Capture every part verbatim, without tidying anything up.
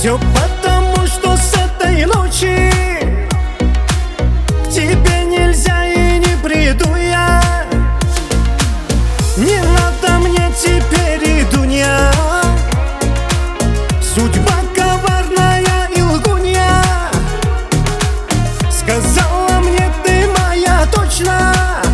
Все потому, что с этой ночи к тебе нельзя и не приду я. Не надо мне теперь и Дуня. Судьба коварная и лгунья. Сказала мне, ты моя точно,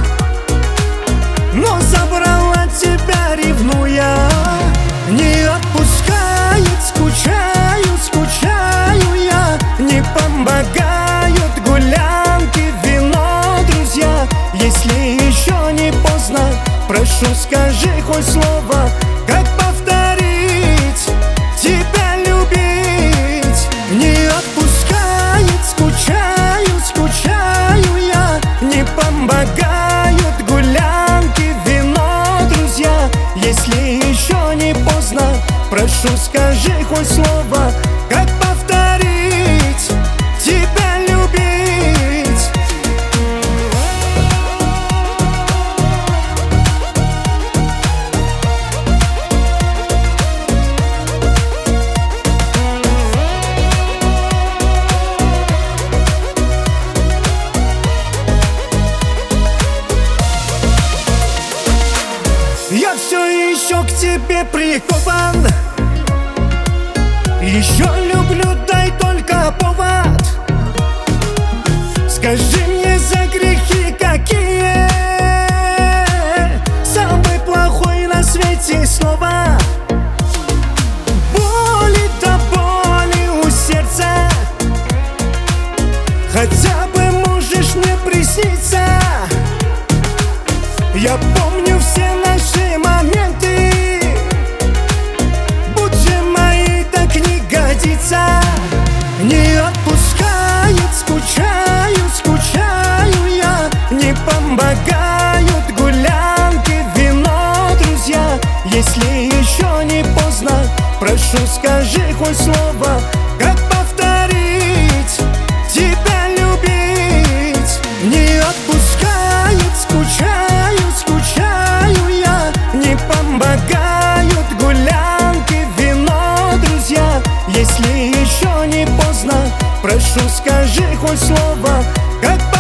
но забрала тебя, ревнуя. Не отпускает, скучаю, скучаю я. Не помогают гулянки, вино, друзья. Если еще не поздно, прошу, скажи хоть слово, как повторить тебя любить. Не отпускает, скучаю, скучаю я. Не помогают гулянки, вино, друзья. Если еще не поздно, прошу, скажи хоть слово, как повторить тебя любить. Я все еще к тебе прикован, еще люблю, дай только повод. Скажи мне, за грехи какие самый плохой на свете слова? Боли до боли у сердца, хотя бы можешь мне присниться. Я помню все наши моменты, будь же моей, так не годится. Не отпускает, скучаю, скучаю я. Не помогают гулянки, вино, друзья. Если еще не поздно, прошу, скажи хоть слово, как повторить тебя любить. Не отпускает, скучаю, скучаю я. Не помогают гулянки, вино, друзья. Если еще не поздно, прошу, скажи хоть слово, как